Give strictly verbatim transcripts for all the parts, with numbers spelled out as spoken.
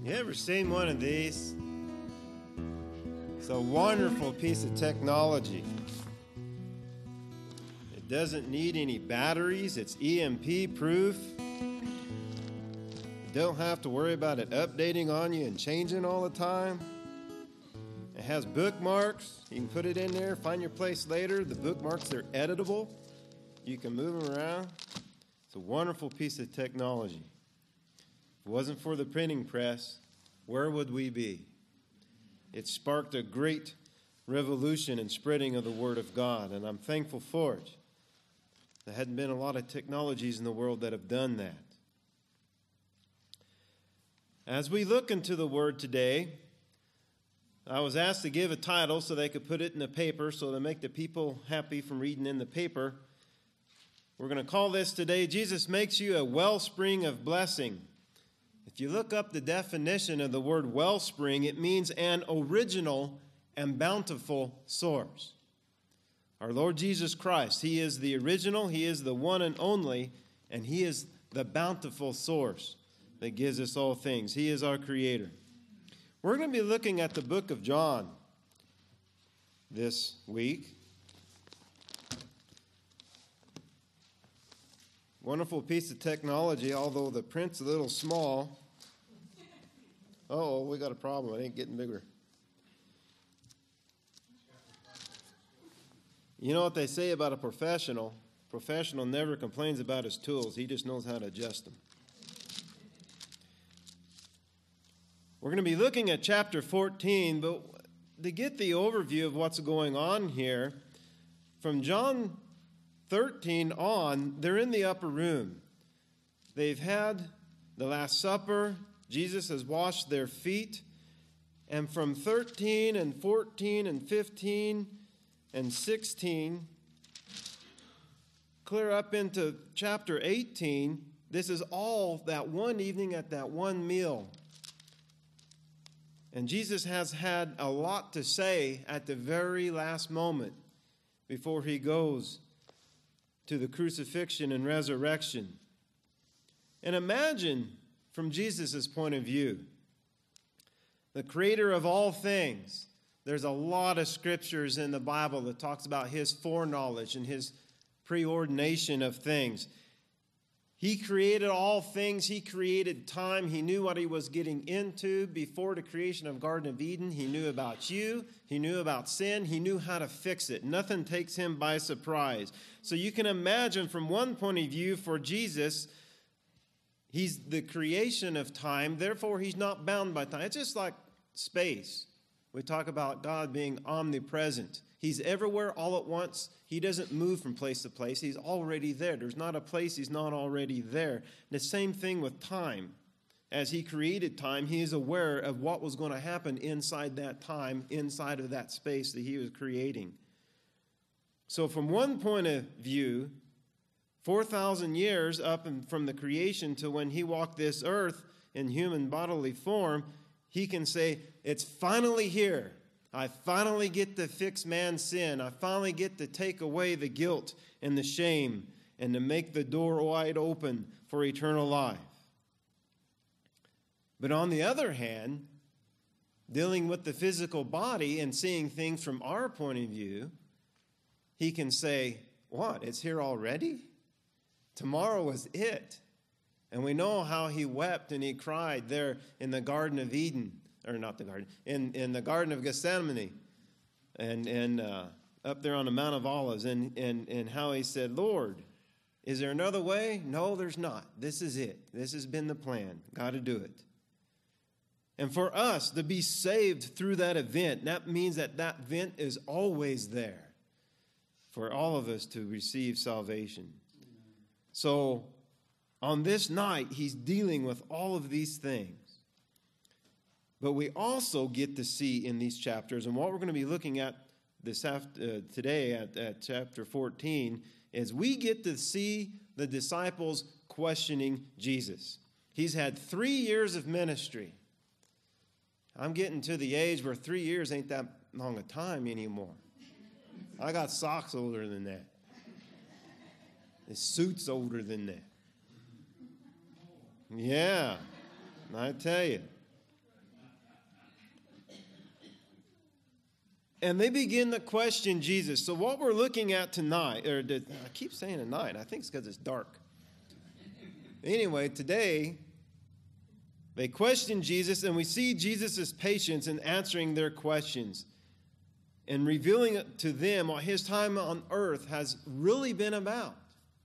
You ever seen one of these? It's a wonderful piece of technology. It doesn't need any batteries. It's E M P proof. You don't have to worry about it updating on you and changing all the time. It has bookmarks. You can put it in there, find your place later. The bookmarks are editable. You can move them around. It's a wonderful piece of technology. If it wasn't for the printing press, where would we be? It sparked a great revolution in spreading of the Word of God, and I'm thankful for it. There hadn't been a lot of technologies in the world that have done that. As we look into the Word today, I was asked to give a title so they could put it in the paper so to make the people happy from reading in the paper. We're going to call this today, Jesus Makes You a Wellspring of Blessing. If you look up the definition of the word wellspring, it means an original and bountiful source. Our Lord Jesus Christ, He is the original, He is the one and only, and He is the bountiful source that gives us all things. He is our Creator. We're going to be looking at the book of John this week. Wonderful piece of technology, although the print's a little small. Uh-oh, we got a problem. It ain't getting bigger. You know what they say about a professional? Professional never complains about his tools. He just knows how to adjust them. We're going to be looking at chapter fourteen, but to get the overview of what's going on here, from John thirteen on, they're in the upper room. They've had the Last Supper. Jesus has washed their feet. And from thirteen and fourteen and fifteen and sixteen, clear up into chapter eighteen, this is all that one evening at that one meal. And Jesus has had a lot to say at the very last moment before He goes to the crucifixion and resurrection. And imagine from Jesus' point of view, the Creator of all things. There's a lot of scriptures in the Bible that talks about His foreknowledge and His preordination of things. He created all things. He created time. He knew what He was getting into before the creation of Garden of Eden. He knew about you. He knew about sin. He knew how to fix it. Nothing takes Him by surprise. So you can imagine from one point of view for Jesus, He's the creation of time. Therefore, He's not bound by time. It's just like space. We talk about God being omnipresent. He's everywhere all at once. He doesn't move from place to place. He's already there. There's not a place He's not already there. And the same thing with time. As He created time, He is aware of what was going to happen inside that time, inside of that space that He was creating. So from one point of view, four thousand years up from the creation to when He walked this earth in human bodily form, He can say, it's finally here. I finally get to fix man's sin. I finally get to take away the guilt and the shame and to make the door wide open for eternal life. But on the other hand, dealing with the physical body and seeing things from our point of view, He can say, what, it's here already? Tomorrow is it. And we know how He wept and He cried there in the Garden of Eden. Or not the garden, in, in the Garden of Gethsemane, and, and uh, up there on the Mount of Olives, and, and, and how He said, Lord, is there another way? No, there's not. This is it. This has been the plan. Got to do it. And for us to be saved through that event, that means that that event is always there for all of us to receive salvation. So on this night, He's dealing with all of these things. But we also get to see in these chapters, and what we're going to be looking at this after, uh, today at, at chapter fourteen, is we get to see the disciples questioning Jesus. He's had three years of ministry. I'm getting to the age where three years ain't that long a time anymore. I got socks older than that. His suit's older than that. Yeah, I tell you. And they begin to question Jesus. So what we're looking at tonight, or did, I keep saying tonight, I think it's because it's dark. Anyway, today, they question Jesus, and we see Jesus' patience in answering their questions and revealing to them what his time on earth has really been about.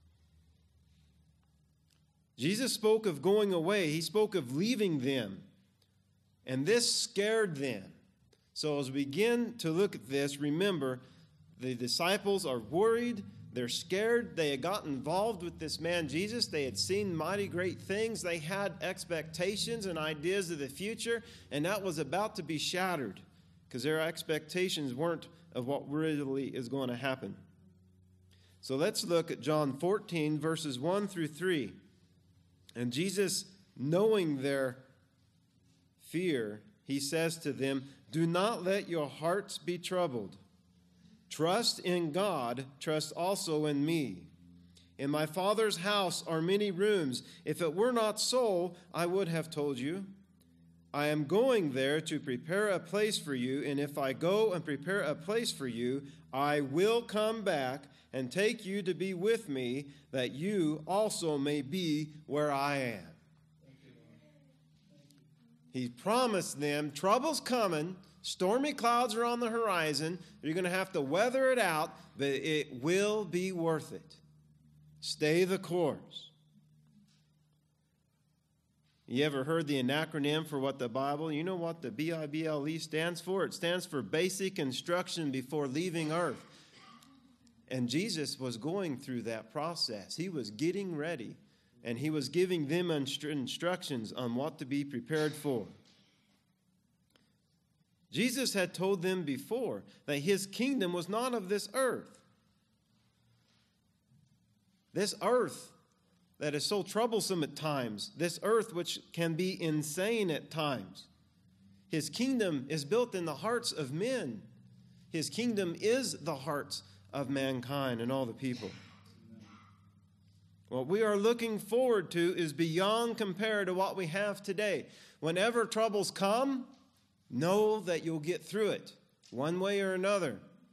Jesus spoke of going away. He spoke of leaving them, and this scared them. So as we begin to look at this, remember, the disciples are worried. They're scared. They had got involved with this man, Jesus. They had seen mighty great things. They had expectations and ideas of the future, and that was about to be shattered because their expectations weren't of what really is going to happen. So let's look at John fourteen, verses one through three. And Jesus, knowing their fear, he says to them, "Do not let your hearts be troubled. Trust in God, trust also in me. In my Father's house are many rooms. If it were not so, I would have told you. I am going there to prepare a place for you, and if I go and prepare a place for you, I will come back and take you to be with me, that you also may be where I am." He promised them, trouble's coming, stormy clouds are on the horizon, you're going to have to weather it out, but it will be worth it. Stay the course. You ever heard the acronym for what the Bible, you know what the B I B L E stands for? It stands for Basic Instruction Before Leaving Earth. And Jesus was going through that process. He was getting ready, and he was giving them instructions on what to be prepared for. Jesus had told them before that his kingdom was not of this earth. This earth that is so troublesome at times, this earth which can be insane at times. His kingdom is built in the hearts of men. His kingdom is the hearts of mankind and all the people. What we are looking forward to is beyond compared to what we have today. Whenever troubles come, know that you'll get through it one way or another.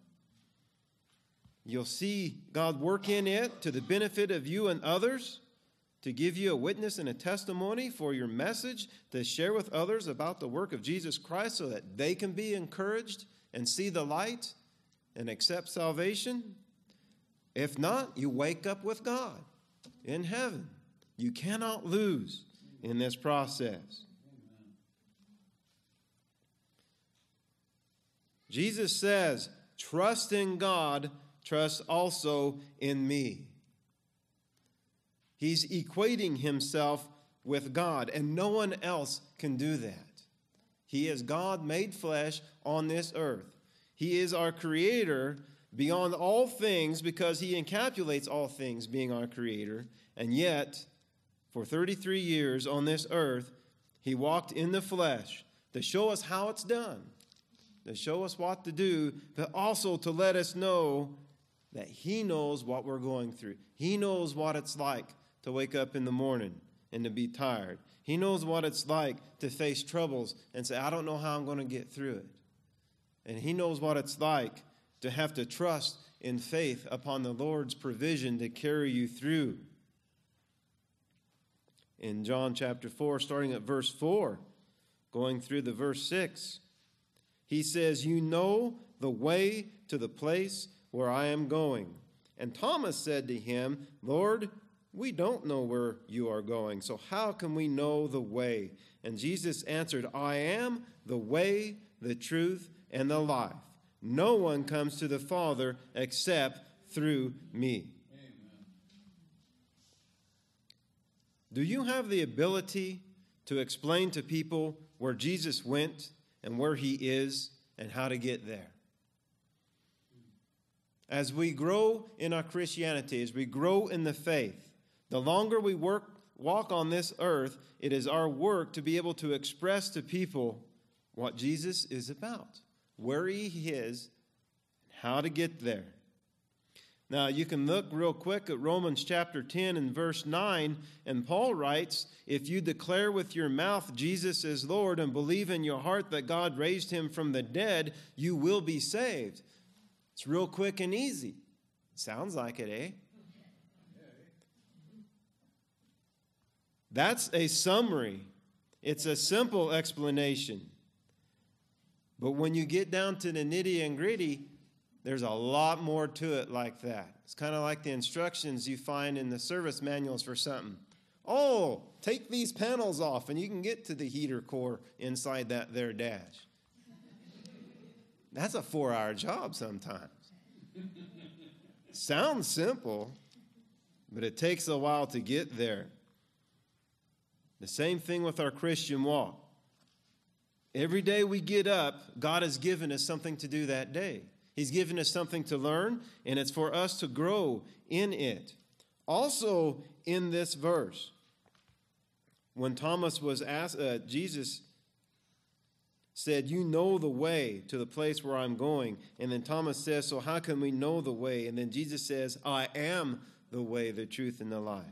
You'll see God work in it to the benefit of you and others, to give you a witness and a testimony for your message, to share with others about the work of Jesus Christ so that they can be encouraged and see the light and accept salvation. If not, you wake up with God in heaven. You cannot lose in this process. Jesus says, trust in God, trust also in me. He's equating himself with God, and no one else can do that. He is God made flesh on this earth. He is our creator beyond all things because he encapsulates all things being our creator. And yet, for thirty-three years on this earth, he walked in the flesh to show us how it's done, to show us what to do, but also to let us know that he knows what we're going through. He knows what it's like to wake up in the morning and to be tired. He knows what it's like to face troubles and say, I don't know how I'm going to get through it. And he knows what it's like to have to trust in faith upon the Lord's provision to carry you through. In John chapter four, starting at verse four, going through the verse six, he says, you know the way to the place where I am going. And Thomas said to him, Lord, we don't know where you are going, so how can we know the way? And Jesus answered, I am the way, the truth, and the life. No one comes to the Father except through me. Amen. Do you have the ability to explain to people where Jesus went and where he is and how to get there? As we grow in our Christianity, as we grow in the faith, the longer we work, walk on this earth, it is our work to be able to express to people what Jesus is about, where he is, and how to get there. Now, you can look real quick at Romans chapter ten and verse nine, and Paul writes, if you declare with your mouth Jesus is Lord and believe in your heart that God raised him from the dead, you will be saved. It's real quick and easy. Sounds like it, eh? That's a summary. It's a simple explanation. But when you get down to the nitty and gritty, there's a lot more to it like that. It's kind of like the instructions you find in the service manuals for something. Oh, take these panels off and you can get to the heater core inside that there dash. That's a four-hour job sometimes. Sounds simple, but it takes a while to get there. The same thing with our Christian walk. Every day we get up, God has given us something to do that day. He's given us something to learn, and it's for us to grow in it. Also, in this verse, when Thomas was asked, uh, Jesus said, you know the way to the place where I'm going. And then Thomas says, so how can we know the way? And then Jesus says, I am the way, the truth, and the life.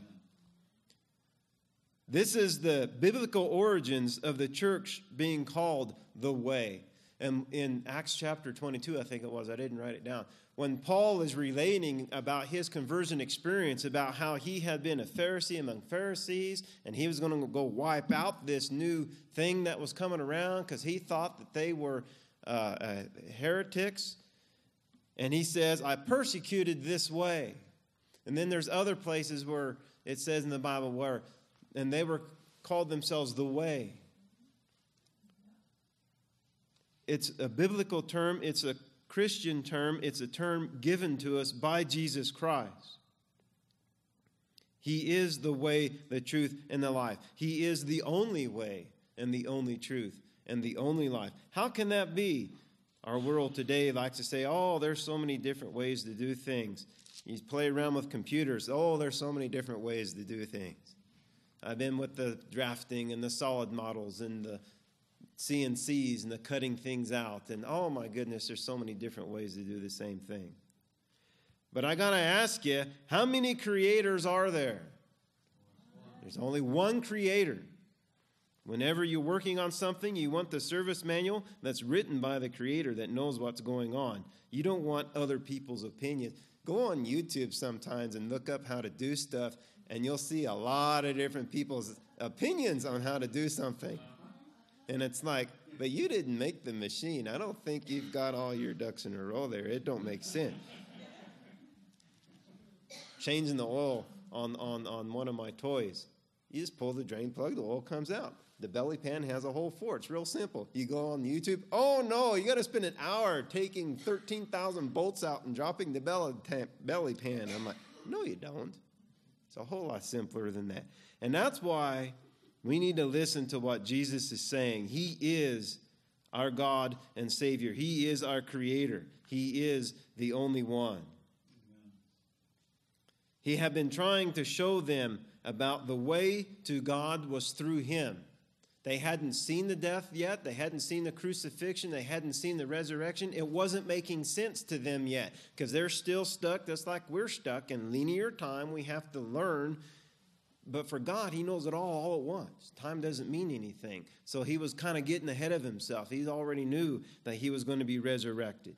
This is the biblical origins of the church being called the way. And in Acts chapter twenty-two, I think it was, I didn't write it down, when Paul is relating about his conversion experience, about how he had been a Pharisee among Pharisees, and he was going to go wipe out this new thing that was coming around because he thought that they were uh, uh, heretics. And he says, I persecuted this way. And then there's other places where it says in the Bible where, and they were called themselves the way. It's a biblical term. It's a Christian term. It's a term given to us by Jesus Christ. He is the way, the truth, and the life. He is the only way and the only truth and the only life. How can that be? Our world today likes to say, oh, there's so many different ways to do things. You play around with computers. Oh, there's so many different ways to do things. I've been with the drafting and the solid models and the C N Cs and the cutting things out. And oh my goodness, there's so many different ways to do the same thing. But I got to ask you, how many creators are there? There's only one creator. Whenever you're working on something, you want the service manual that's written by the creator that knows what's going on. You don't want other people's opinions. Go on YouTube sometimes and look up how to do stuff, and you'll see a lot of different people's opinions on how to do something. And it's like, but you didn't make the machine. I don't think you've got all your ducks in a row there. It don't make sense. Changing the oil on, on, on one of my toys. You just pull the drain plug, the oil comes out. The belly pan has a hole for it. It's real simple. You go on YouTube. Oh, no, you got to spend an hour taking thirteen thousand bolts out and dropping the belly, ta- belly pan. I'm like, no, you don't. It's a whole lot simpler than that. And that's why we need to listen to what Jesus is saying. He is our God and Savior. He is our Creator. He is the only one. Amen. He had been trying to show them about the way to God was through Him. They hadn't seen the death yet. They hadn't seen the crucifixion. They hadn't seen the resurrection. It wasn't making sense to them yet because they're still stuck just like we're stuck in linear time. We have to learn. But for God, He knows it all all at once. Time doesn't mean anything. So He was kind of getting ahead of Himself. He already knew that He was going to be resurrected.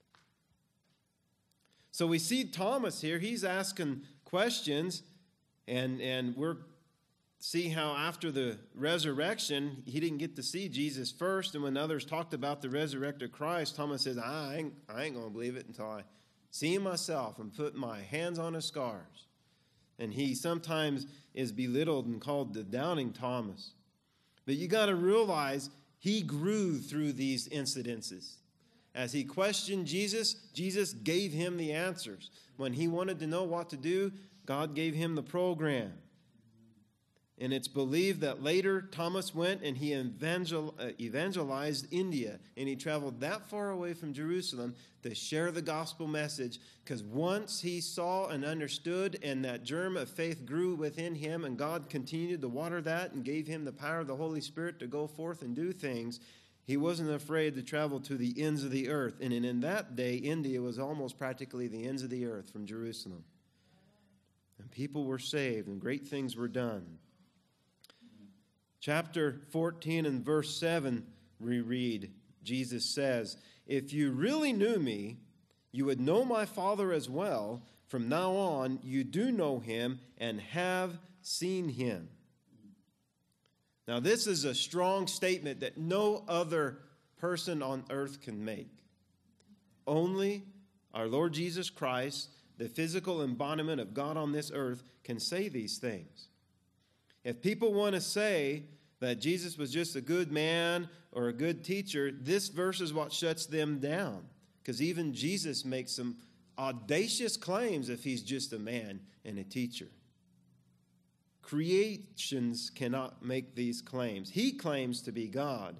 So we see Thomas here. He's asking questions, and, and we're see how after the resurrection, he didn't get to see Jesus first. And when others talked about the resurrected Christ, Thomas says, I ain't, I ain't going to believe it until I see Him myself and put my hands on His scars. And he sometimes is belittled and called the doubting Thomas. But you got to realize he grew through these incidences. As he questioned Jesus, Jesus gave him the answers. When he wanted to know what to do, God gave him the program. And it's believed that later Thomas went and he evangel- uh, evangelized India. And he traveled that far away from Jerusalem to share the gospel message. Because once he saw and understood and that germ of faith grew within him and God continued to water that and gave him the power of the Holy Spirit to go forth and do things, He wasn't afraid to travel to the ends of the earth. And in that day, India was almost practically the ends of the earth from Jerusalem. And people were saved and great things were done. Chapter fourteen and verse seven, we read, Jesus says, "If you really knew me, you would know my Father as well. From now on, you do know him and have seen him." Now, this is a strong statement that no other person on earth can make. Only our Lord Jesus Christ, the physical embodiment of God on this earth, can say these things. If people want to say that Jesus was just a good man or a good teacher, this verse is what shuts them down. Because even Jesus makes some audacious claims if he's just a man and a teacher. Creations cannot make these claims. He claims to be God.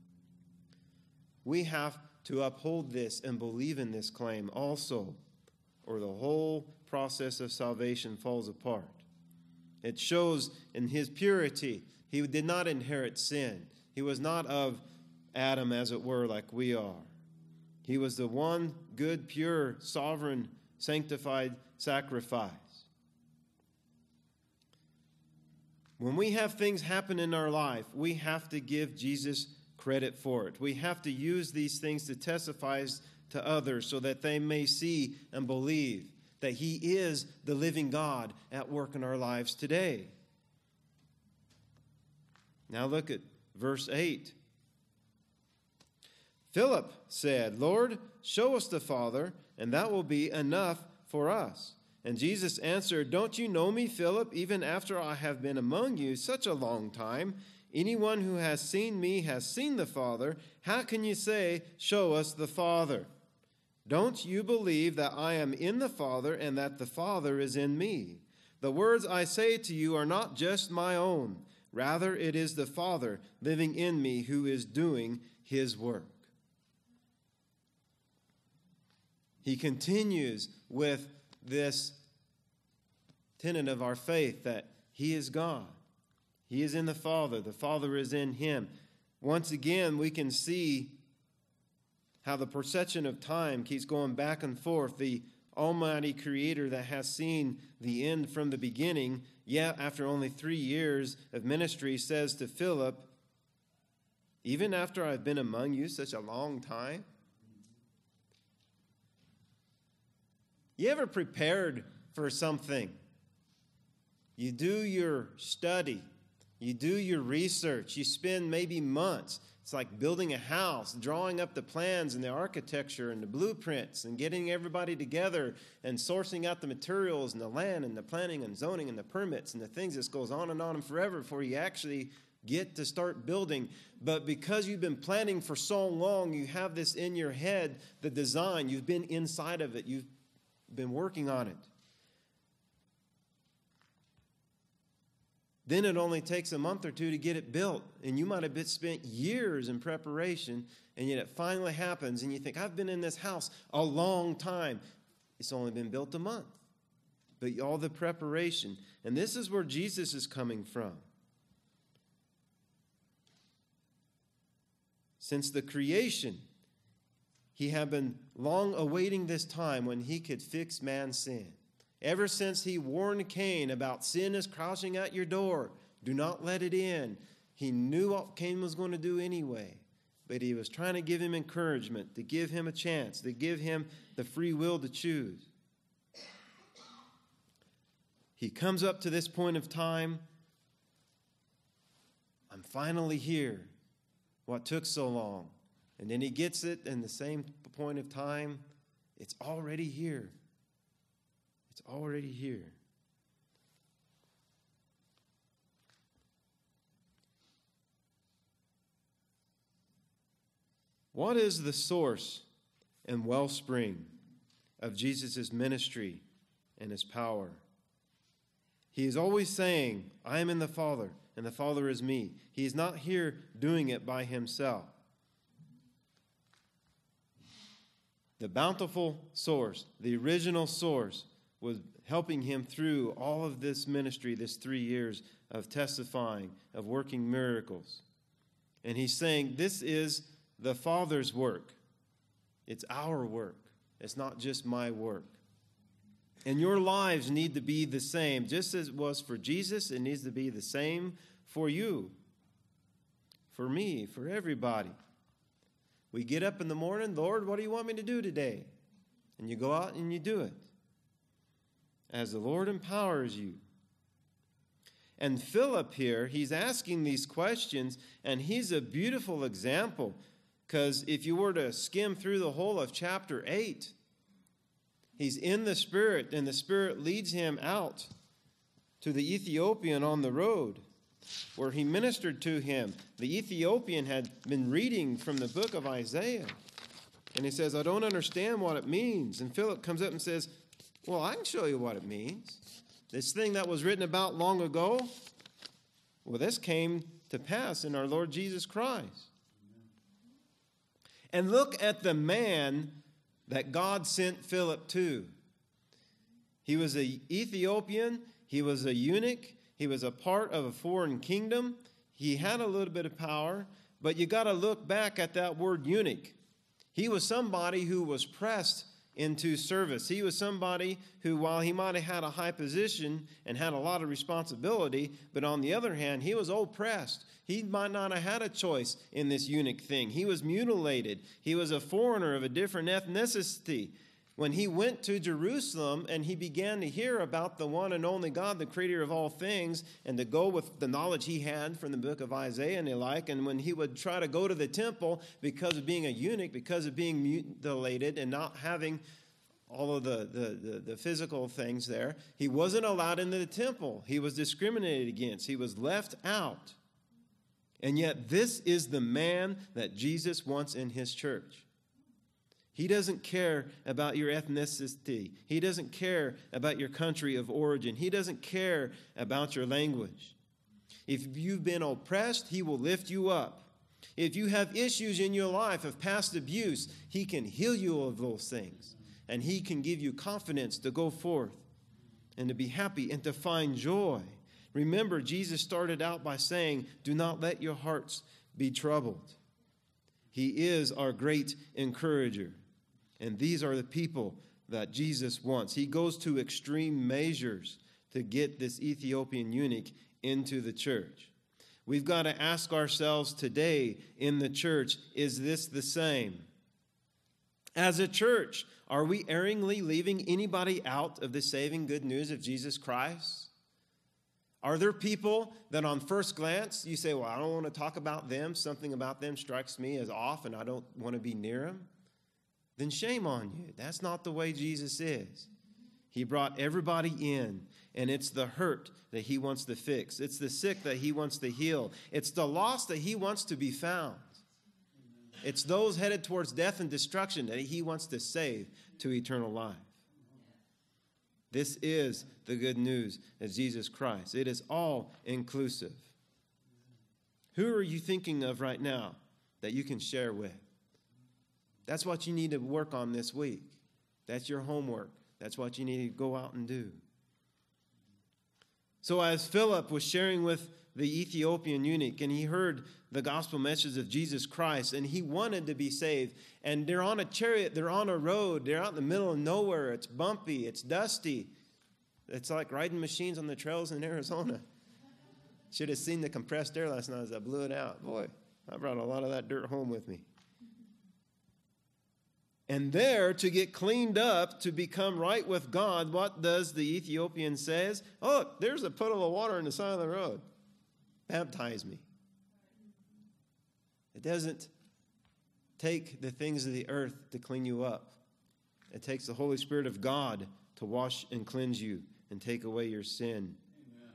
We have to uphold this and believe in this claim also, or the whole process of salvation falls apart. It shows in his purity. He did not inherit sin. He was not of Adam, as it were, like we are. He was the one good, pure, sovereign, sanctified sacrifice. When we have things happen in our life, we have to give Jesus credit for it. We have to use these things to testify to others so that they may see and believe that he is the living God at work in our lives today. Now look at verse eight. Philip said, "Lord, show us the Father, and that will be enough for us." And Jesus answered, "Don't you know me, Philip, even after I have been among you such a long time? Anyone who has seen me has seen the Father. How can you say, 'Show us the Father'? Don't you believe that I am in the Father and that the Father is in me? The words I say to you are not just my own. Rather, it is the Father living in me who is doing his work." He continues with this tenet of our faith that he is God. He is in the Father. The Father is in him. Once again, we can see how the perception of time keeps going back and forth. The Almighty Creator that has seen the end from the beginning, yet after only three years of ministry, says to Philip, "Even after I've been among you such a long time?" You ever prepared for something? You do your study. You do your research. You spend maybe months. It's like building a house, drawing up the plans and the architecture and the blueprints and getting everybody together and sourcing out the materials and the land and the planning and zoning and the permits and the things. This goes on and on and forever before you actually get to start building. But because you've been planning for so long, you have this in your head, the design. You've been inside of it. You've been working on it. Then it only takes a month or two to get it built. And you might have been spent years in preparation, and yet it finally happens, and you think, I've been in this house a long time. It's only been built a month. But all the preparation. And this is where Jesus is coming from. Since the creation, he had been long awaiting this time when he could fix man's sin. Ever since he warned Cain about sin is crouching at your door, do not let it in. He knew what Cain was going to do anyway, but he was trying to give him encouragement, to give him a chance, to give him the free will to choose. He comes up to this point of time. I'm finally here. What took so long? And then he gets it in the same point of time. It's already here. It's already here. What is the source and wellspring of Jesus' ministry and his power? He is always saying, I am in the Father, and the Father is me. He is not here doing it by himself. The bountiful source, the original source, was helping him through all of this ministry, this three years of testifying, of working miracles. And he's saying, this is the Father's work. It's our work. It's not just my work. And your lives need to be the same. Just as it was for Jesus, it needs to be the same for you, for me, for everybody. We get up in the morning, Lord, what do you want me to do today? And you go out and you do it as the Lord empowers you. And Philip here, he's asking these questions, and he's a beautiful example, because if you were to skim through the whole of chapter eight, he's in the Spirit, and the Spirit leads him out to the Ethiopian on the road, where he ministered to him. The Ethiopian had been reading from the book of Isaiah, and he says, I don't understand what it means. And Philip comes up and says, well, I can show you what it means. This thing that was written about long ago, well, this came to pass in our Lord Jesus Christ. And look at the man that God sent Philip to. He was an Ethiopian. He was a eunuch. He was a part of a foreign kingdom. He had a little bit of power, but you got to look back at that word eunuch. He was somebody who was pressed into service. He was somebody who, while he might have had a high position and had a lot of responsibility, but on the other hand, he was oppressed. He might not have had a choice in this eunuch thing. He was mutilated. He was a foreigner of a different ethnicity. When he went to Jerusalem and he began to hear about the one and only God, the creator of all things, and to go with the knowledge he had from the book of Isaiah and the like, and when he would try to go to the temple because of being a eunuch, because of being mutilated and not having all of the, the, the, the physical things there, he wasn't allowed into the temple. He was discriminated against. He was left out. And yet this is the man that Jesus wants in his church. He doesn't care about your ethnicity. He doesn't care about your country of origin. He doesn't care about your language. If you've been oppressed, he will lift you up. If you have issues in your life of past abuse, he can heal you of those things. And he can give you confidence to go forth and to be happy and to find joy. Remember, Jesus started out by saying, do not let your hearts be troubled. He is our great encourager. And these are the people that Jesus wants. He goes to extreme measures to get this Ethiopian eunuch into the church. We've got to ask ourselves today in the church, is this the same? As a church, are we erringly leaving anybody out of the saving good news of Jesus Christ? Are there people that on first glance you say, well, I don't want to talk about them. Something about them strikes me as off and I don't want to be near them? Then shame on you. That's not the way Jesus is. He brought everybody in, and it's the hurt that he wants to fix. It's the sick that he wants to heal. It's the lost that he wants to be found. It's those headed towards death and destruction that he wants to save to eternal life. This is the good news of Jesus Christ. It is all inclusive. Who are you thinking of right now that you can share with? That's what you need to work on this week. That's your homework. That's what you need to go out and do. So as Philip was sharing with the Ethiopian eunuch, and he heard the gospel message of Jesus Christ, and he wanted to be saved, and they're on a chariot, they're on a road, they're out in the middle of nowhere, it's bumpy, it's dusty. It's like riding machines on the trails in Arizona. Should have seen the compressed air last night as I blew it out. Boy, I brought a lot of that dirt home with me. And there, to get cleaned up, to become right with God, what does the Ethiopian says? Oh, there's a puddle of water on the side of the road. Baptize me. It doesn't take the things of the earth to clean you up. It takes the Holy Spirit of God to wash and cleanse you and take away your sin. Amen.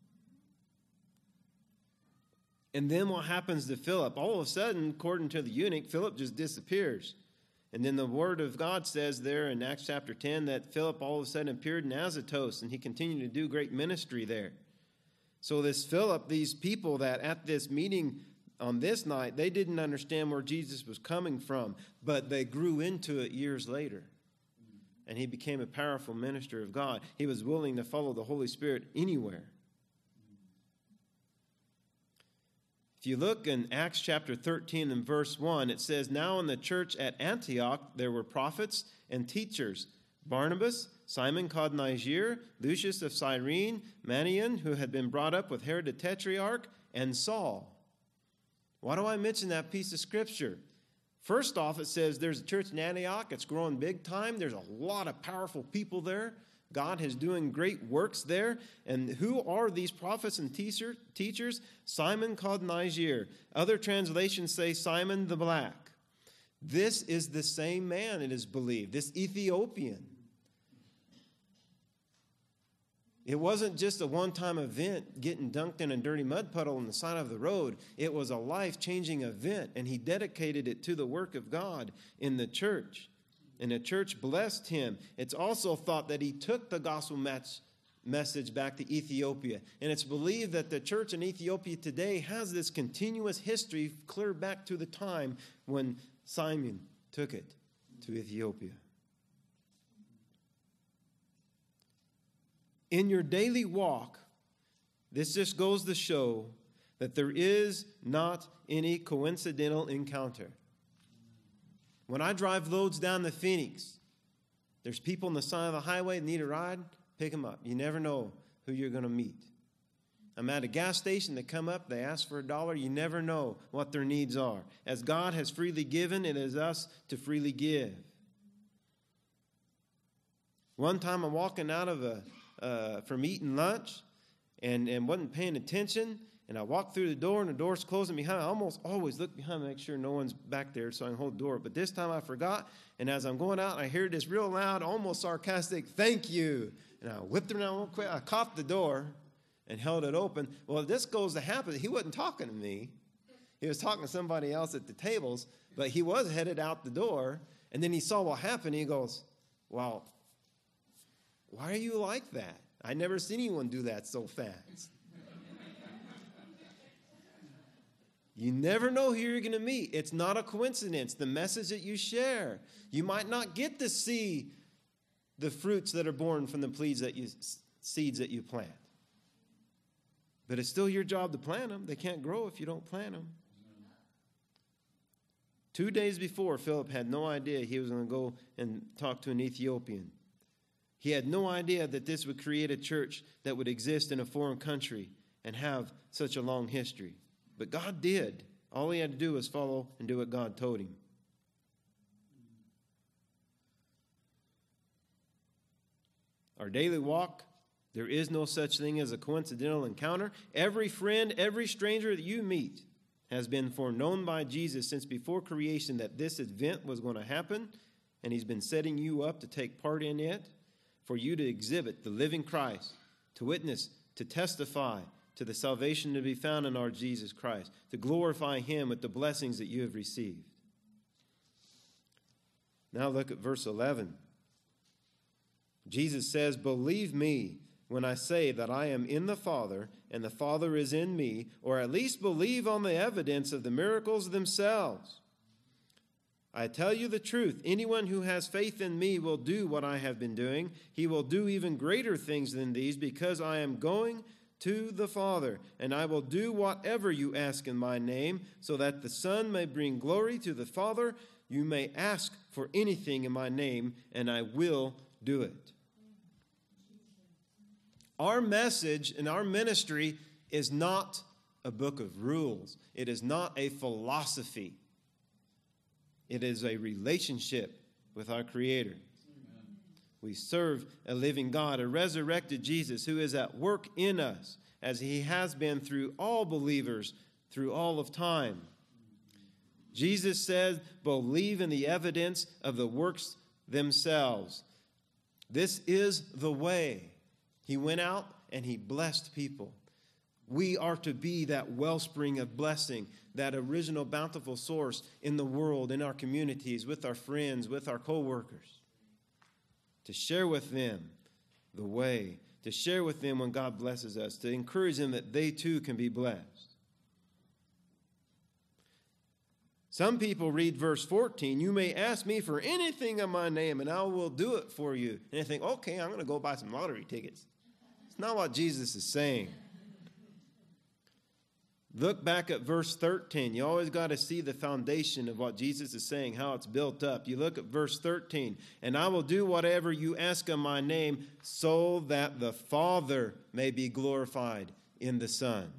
And then what happens to Philip? All of a sudden, according to the eunuch, Philip just disappears. And then the word of God says there in Acts chapter ten that Philip all of a sudden appeared in Azotus, and he continued to do great ministry there. So this Philip, these people that at this meeting on this night, they didn't understand where Jesus was coming from, but they grew into it years later. And he became a powerful minister of God. He was willing to follow the Holy Spirit anywhere. If you look in Acts chapter thirteen and verse one, it says, "Now in the church at Antioch there were prophets and teachers, Barnabas, Simon called Niger, Lucius of Cyrene, Manaen, who had been brought up with Herod the Tetrarch, and Saul." Why do I mention that piece of scripture? First off, it says there's a church in Antioch. It's growing big time. There's a lot of powerful people there. God is doing great works there. And who are these prophets and teacher, teachers? Simon called Niger. Other translations say Simon the Black. This is the same man, it is believed, this Ethiopian. It wasn't just a one-time event getting dunked in a dirty mud puddle on the side of the road. It was a life-changing event, and he dedicated it to the work of God in the church. And the church blessed him. It's also thought that he took the gospel match message back to Ethiopia. And it's believed that the church in Ethiopia today has this continuous history clear back to the time when Simon took it to Ethiopia. In your daily walk, this just goes to show that there is not any coincidental encounter. When I drive loads down to Phoenix, there's people on the side of the highway that need a ride, pick them up. You never know who you're going to meet. I'm at a gas station, they come up, they ask for a dollar. You never know what their needs are. As God has freely given, it is us to freely give. One time I'm walking out of a Uh, from eating lunch and, and wasn't paying attention, and I walked through the door and the door's closing behind me. I almost always look behind me to make sure no one's back there so I can hold the door. But this time I forgot, and as I'm going out, I heard this real loud, almost sarcastic, "Thank you." And I whipped around real quick. I caught the door and held it open. Well, this goes to happen. He wasn't talking to me. He was talking to somebody else at the tables, but he was headed out the door, and then he saw what happened. He goes, "Well, why are you like that? I never seen anyone do that so fast." You never know who you're going to meet. It's not a coincidence. The message that you share, you might not get to see the fruits that are born from the seeds that you, seeds that you plant. But it's still your job to plant them. They can't grow if you don't plant them. Two days before, Philip had no idea he was going to go and talk to an Ethiopian. He had no idea that this would create a church that would exist in a foreign country and have such a long history. But God did. All he had to do was follow and do what God told him. Our daily walk, there is no such thing as a coincidental encounter. Every friend, every stranger that you meet has been foreknown by Jesus since before creation that this event was going to happen, and he's been setting you up to take part in it, for you to exhibit the living Christ, to witness, to testify to the salvation to be found in our Jesus Christ, to glorify him with the blessings that you have received. Now look at verse eleven. Jesus says, "Believe me when I say that I am in the Father and the Father is in me, or at least believe on the evidence of the miracles themselves. I tell you the truth, anyone who has faith in me will do what I have been doing. He will do even greater things than these, because I am going to the Father, and I will do whatever you ask in my name, so that the Son may bring glory to the Father. You may ask for anything in my name, and I will do it." Our message and our ministry is not a book of rules. It is not a philosophy. It is a relationship with our Creator. Amen. We serve a living God, a resurrected Jesus who is at work in us as he has been through all believers through all of time. Jesus said, "Believe in the evidence of the works themselves." This is the way. He went out and he blessed people. We are to be that wellspring of blessing, that original bountiful source in the world, in our communities, with our friends, with our co-workers. To share with them the way, to share with them when God blesses us, to encourage them that they too can be blessed. Some people read verse fourteen, "You may ask me for anything in my name, and I will do it for you." And they think, okay, I'm going to go buy some lottery tickets. It's not what Jesus is saying. Look back at verse thirteen. You always got to see the foundation of what Jesus is saying, how it's built up. You look at verse thirteen. And I will do whatever you ask in my name, so that the Father may be glorified in the Son.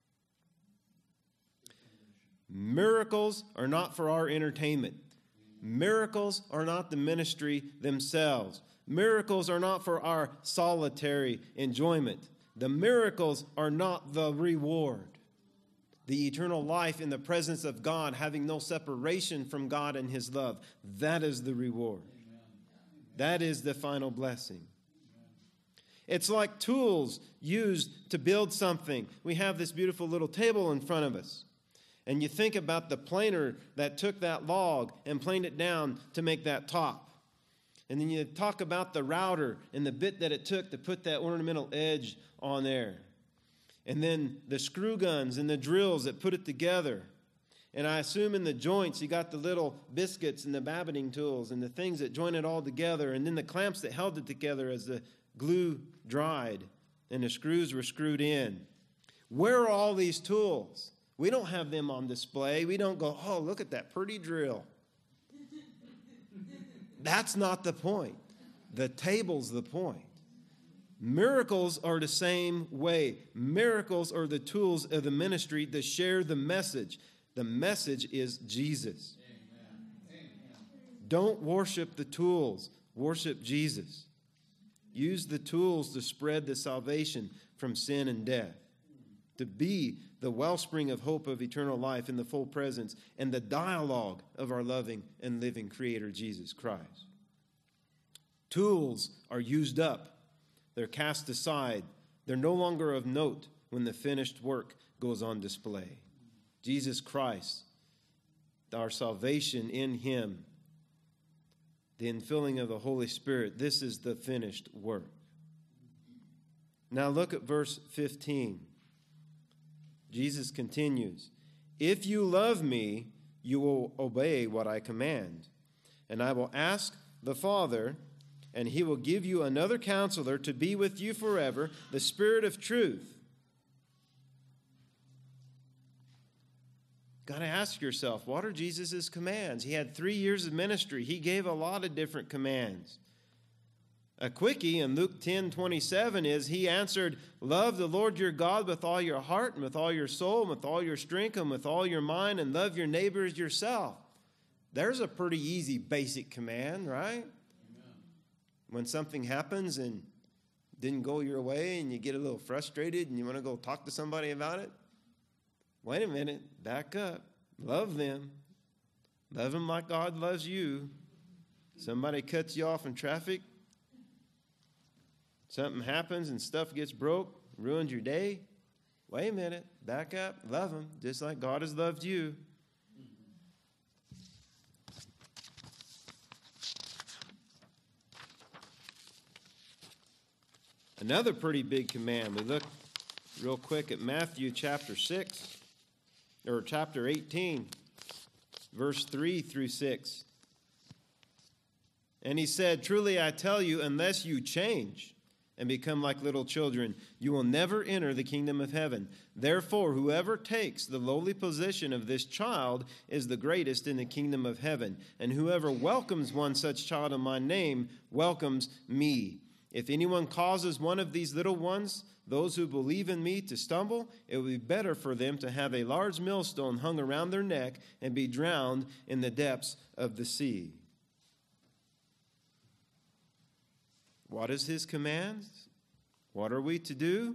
Miracles are not for our entertainment. Miracles are not the ministry themselves. Miracles are not for our solitary enjoyment. The miracles are not the reward. The eternal life in the presence of God, having no separation from God and his love, that is the reward. That is the final blessing. It's like tools used to build something. We have this beautiful little table in front of us. And you think about the planer that took that log and planed it down to make that top. And then you talk about the router and the bit that it took to put that ornamental edge on there. And then the screw guns and the drills that put it together. And I assume in the joints you got the little biscuits and the babbiting tools and the things that join it all together. And then the clamps that held it together as the glue dried and the screws were screwed in. Where are all these tools? We don't have them on display. We don't go, oh, look at that pretty drill. That's not the point. The table's the point. Miracles are the same way. Miracles are the tools of the ministry to share the message. The message is Jesus. Amen. Amen. Don't worship the tools. Worship Jesus. Use the tools to spread the salvation from sin and death. To be the wellspring of hope of eternal life in the full presence and the dialogue of our loving and living Creator, Jesus Christ. Tools are used up. They're cast aside. They're no longer of note when the finished work goes on display. Jesus Christ, our salvation in him, the infilling of the Holy Spirit, this is the finished work. Now look at verse fifteen. Jesus continues, if you love me, you will obey what I command. And I will ask the Father, and he will give you another counselor to be with you forever, the Spirit of truth. Got to ask yourself, what are Jesus' commands? He had three years of ministry. He gave a lot of different commands. A quickie in Luke ten twenty-seven is, he answered, love the Lord your God with all your heart and with all your soul and with all your strength and with all your mind, and love your neighbor as yourself. There's a pretty easy basic command, right? Amen. When something happens and didn't go your way and you get a little frustrated and you want to go talk to somebody about it, wait a minute, back up. Love them. Love them like God loves you. Somebody cuts you off in traffic. Something happens and stuff gets broke, ruins your day. Wait a minute, back up, love them, just like God has loved you. Another pretty big command. We look real quick at Matthew chapter six, or chapter eighteen, verse three through six. And he said, truly I tell you, unless you change and become like little children, you will never enter the kingdom of heaven. Therefore, whoever takes the lowly position of this child is the greatest in the kingdom of heaven. And whoever welcomes one such child in my name welcomes me. If anyone causes one of these little ones, those who believe in me, to stumble, it will be better for them to have a large millstone hung around their neck and be drowned in the depths of the sea. What is his command? What are we to do?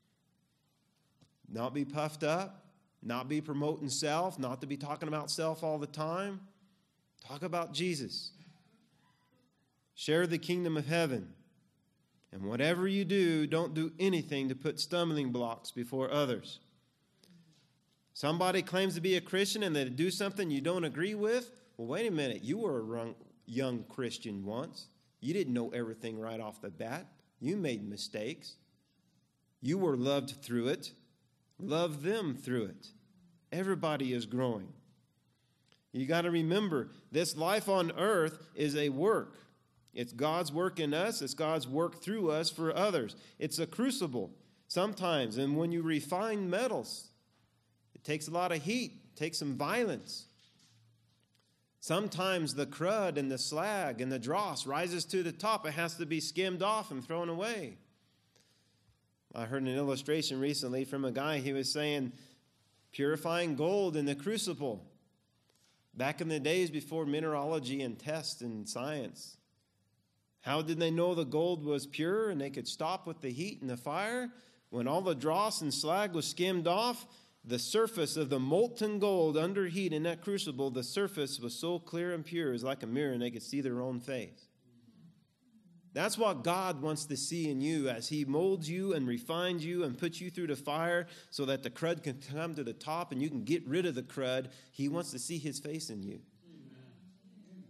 Not be puffed up, not be promoting self, not to be talking about self all the time. Talk about Jesus. Share the kingdom of heaven. And whatever you do, don't do anything to put stumbling blocks before others. Somebody claims to be a Christian and they do something you don't agree with. Well, wait a minute. You were a young Christian once. You didn't know everything right off the bat. You made mistakes. You were loved through it. Love them through it. Everybody is growing. You got to remember, this life on earth is a work. It's God's work in us. It's God's work through us for others. It's a crucible sometimes. And when you refine metals, It takes a lot of heat. It takes some violence. Sometimes the crud and the slag and the dross rises to the top. It has to be skimmed off and thrown away. I heard an illustration recently from a guy. He was saying, purifying gold in the crucible. Back in the days before mineralogy and tests and science, how did they know the gold was pure and they could stop with the heat and the fire? When all the dross and slag was skimmed off, the surface of the molten gold under heat in that crucible, the surface was so clear and pure, it was like a mirror, and they could see their own face. That's what God wants to see in you as he molds you and refines you and puts you through the fire so that the crud can come to the top and you can get rid of the crud. He wants to see his face in you. Amen.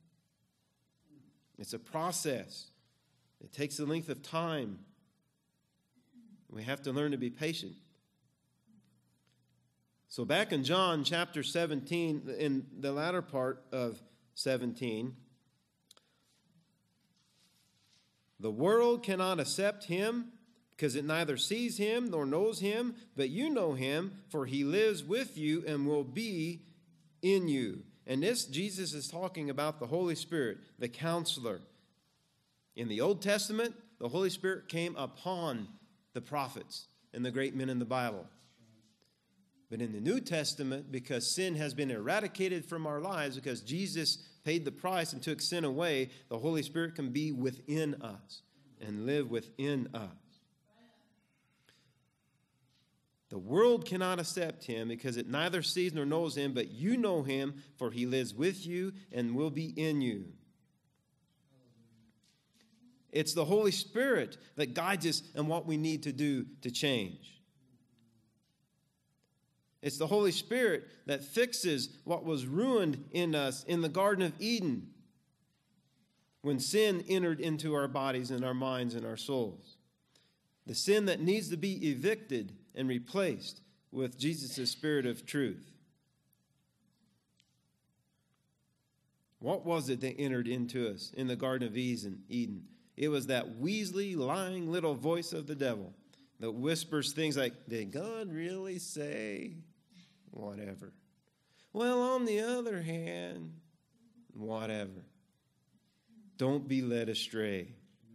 It's a process. It takes a length of time. We have to learn to be patient. So back in John chapter seventeen, in the latter part of seventeen, the world cannot accept him because it neither sees him nor knows him, but you know him, for he lives with you and will be in you. And this, Jesus is talking about the Holy Spirit, the counselor. In the Old Testament, the Holy Spirit came upon the prophets and the great men in the Bible. But in the New Testament, because sin has been eradicated from our lives, because Jesus paid the price and took sin away, the Holy Spirit can be within us and live within us. The world cannot accept him because it neither sees nor knows him, but you know him, for he lives with you and will be in you. It's the Holy Spirit that guides us in what we need to do to change. It's the Holy Spirit that fixes what was ruined in us in the Garden of Eden when sin entered into our bodies and our minds and our souls. The sin that needs to be evicted and replaced with Jesus' Spirit of truth. What was it that entered into us in the Garden of Eden? It was that weaselly, lying little voice of the devil that whispers things like, did God really say whatever? Well, on the other hand, whatever. Don't be led astray.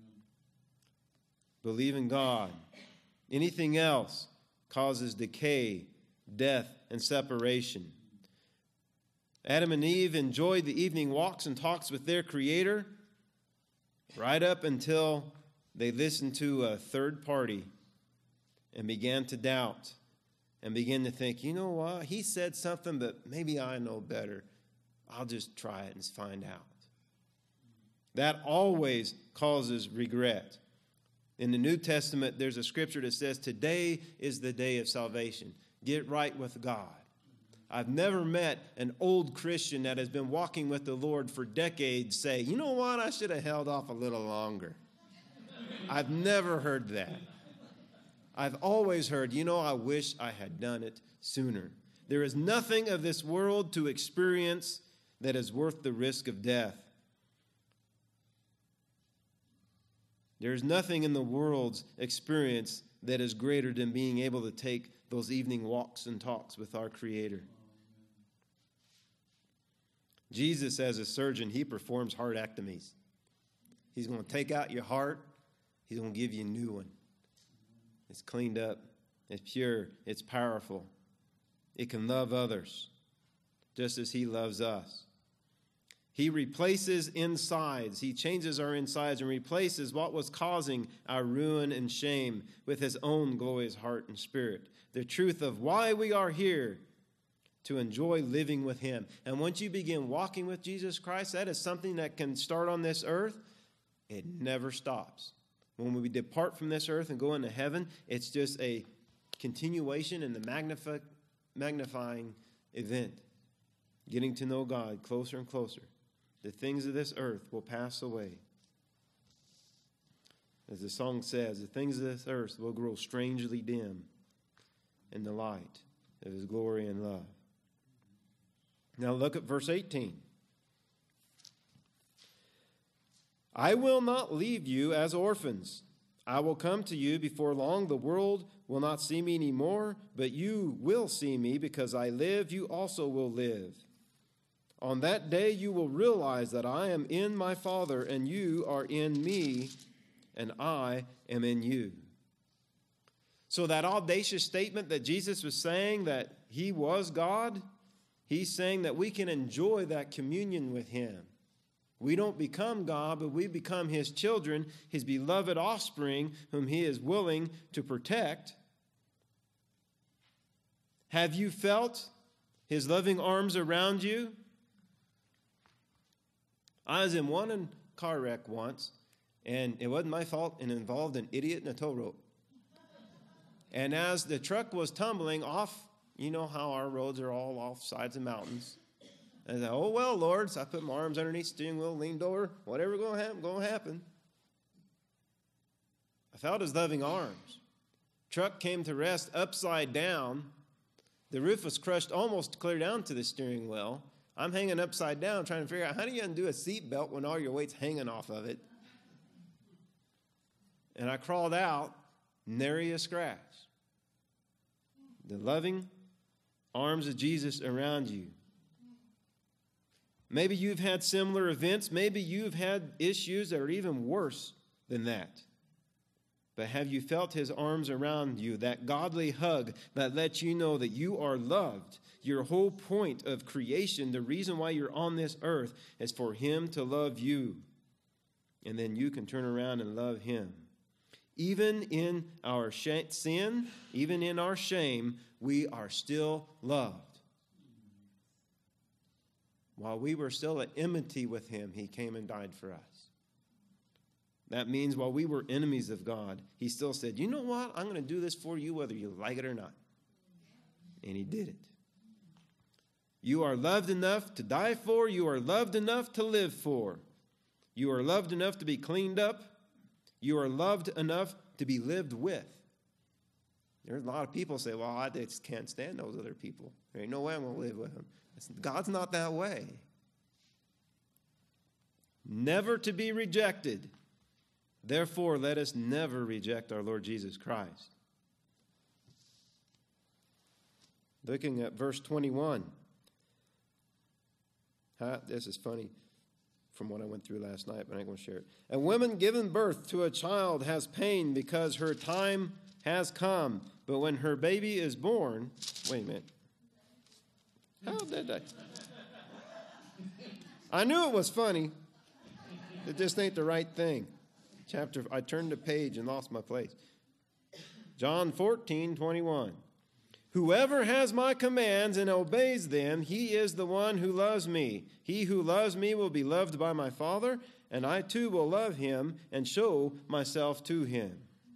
Believe in God. Anything else causes decay, death, and separation. Adam and Eve enjoyed the evening walks and talks with their Creator right up until they listened to a third party and began to doubt and began to think, you know what? He said something, but maybe I know better. I'll just try it and find out. That always causes regret. In the New Testament, there's a scripture that says, today is the day of salvation. Get right with God. I've never met an old Christian that has been walking with the Lord for decades say, you know what? I should have held off a little longer. I've never heard that. I've always heard, you know, I wish I had done it sooner. There is nothing of this world to experience that is worth the risk of death. There is nothing in the world's experience that is greater than being able to take those evening walks and talks with our Creator. Jesus, as a surgeon, he performs heartectomies. He's going to take out your heart. He's going to give you a new one. It's cleaned up. It's pure. It's powerful. It can love others just as he loves us. He replaces insides. He changes our insides and replaces what was causing our ruin and shame with his own glorious heart and spirit. The truth of why we are here, to enjoy living with him. And once you begin walking with Jesus Christ, that is something that can start on this earth. It never stops. When we depart from this earth and go into heaven, it's just a continuation and the magnify, magnifying event. Getting to know God closer and closer. The things of this earth will pass away. As the song says, the things of this earth will grow strangely dim in the light of his glory and love. Now look at verse eighteen. I will not leave you as orphans. I will come to you before long. The world will not see me anymore, but you will see me because I live. You also will live. On that day you will realize that I am in my Father, and you are in me, and I am in you. So that audacious statement that Jesus was saying that he was God, he's saying that we can enjoy that communion with him. We don't become God, but we become his children, his beloved offspring, whom he is willing to protect. Have you felt his loving arms around you? I was in one car wreck once, and it wasn't my fault, and it involved an idiot and a tow rope. And as the truck was tumbling off, you know how our roads are all off sides of mountains. And I said, oh, well, Lord. So I put my arms underneath the steering wheel, leaned over. Whatever's going to happen, going to happen. I felt his loving arms. Truck came to rest upside down. The roof was crushed almost clear down to the steering wheel. I'm hanging upside down trying to figure out how do you undo a seat belt when all your weight's hanging off of it. And I crawled out, nary a scratch. The loving arms of Jesus around you. Maybe you've had similar events. Maybe you've had issues that are even worse than that. But have you felt his arms around you, that godly hug that lets you know that you are loved? Your whole point of creation, the reason why you're on this earth, is for him to love you. And then you can turn around and love him. Even in our sh- sin, even in our shame, we are still loved. While we were still at enmity with him, he came and died for us. That means while we were enemies of God, he still said, you know what? I'm going to do this for you whether you like it or not. And he did it. You are loved enough to die for. You are loved enough to live for. You are loved enough to be cleaned up. You are loved enough to be lived with. There's a lot of people say, well, I just can't stand those other people. There ain't no way I'm going to live with them. God's not that way. Never to be rejected. Therefore, let us never reject our Lord Jesus Christ. Looking at verse twenty-one. Huh? This is funny from what I went through last night, but I ain't going to share it. A woman giving birth to a child has pain because her time has come. But when her baby is born, wait a minute. How did I? I knew it was funny. It just ain't the right thing. Chapter, I turned the page and lost my place. John fourteen twenty-one. Whoever has my commands and obeys them, he is the one who loves me. He who loves me will be loved by my Father, and I too will love him and show myself to him.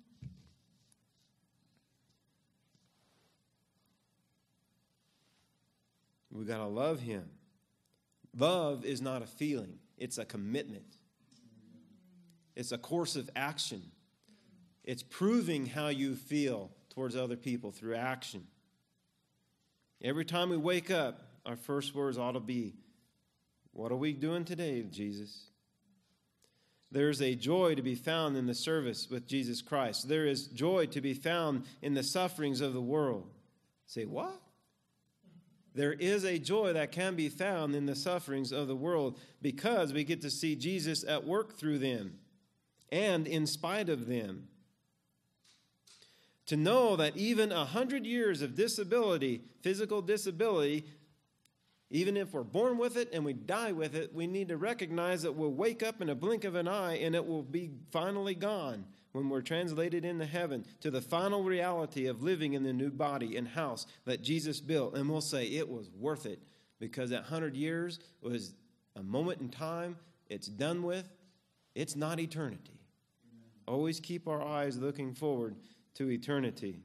We got to love him. Love is not a feeling. It's a commitment. It's a course of action. It's proving how you feel towards other people through action. Every time we wake up, our first words ought to be, what are we doing today, Jesus? There's a joy to be found in the service with Jesus Christ. There is joy to be found in the sufferings of the world. Say, what? There is a joy that can be found in the sufferings of the world because we get to see Jesus at work through them and in spite of them. To know that even a hundred years of disability, physical disability, even if we're born with it and we die with it, we need to recognize that we'll wake up in a blink of an eye and it will be finally gone when we're translated into heaven to the final reality of living in the new body and house that Jesus built. And we'll say it was worth it because that hundred years was a moment in time. It's done with. It's not eternity. Amen. Always keep our eyes looking forward to eternity.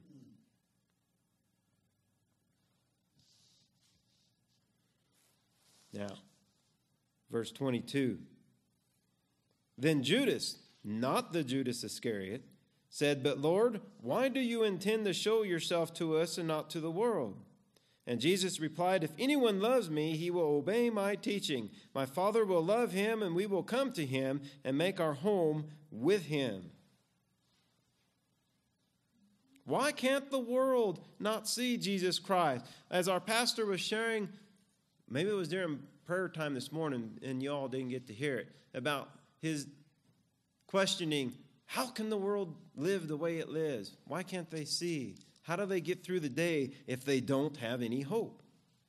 Now, verse twenty-two. Then Judas, not the Judas Iscariot, said, but Lord, why do you intend to show yourself to us and not to the world? And Jesus replied, if anyone loves me, he will obey my teaching. My Father will love him, and we will come to him and make our home with him. Why can't the world not see Jesus Christ? As our pastor was sharing, maybe it was during prayer time this morning and y'all didn't get to hear it, about his questioning, how can the world live the way it lives? Why can't they see? How do they get through the day if they don't have any hope?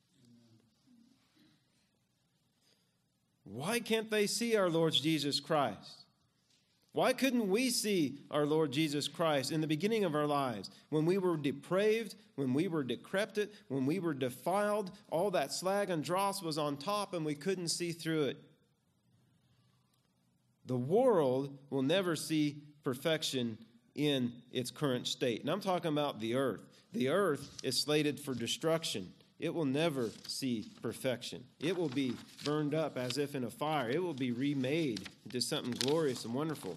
Why can't they see our Lord Jesus Christ? Why couldn't we see our Lord Jesus Christ in the beginning of our lives? When we were depraved, when we were decrepit, when we were defiled, all that slag and dross was on top and we couldn't see through it. The world will never see perfection in its current state. And I'm talking about the earth. The earth is slated for destruction. It will never see perfection. It will be burned up as if in a fire. It will be remade into something glorious and wonderful.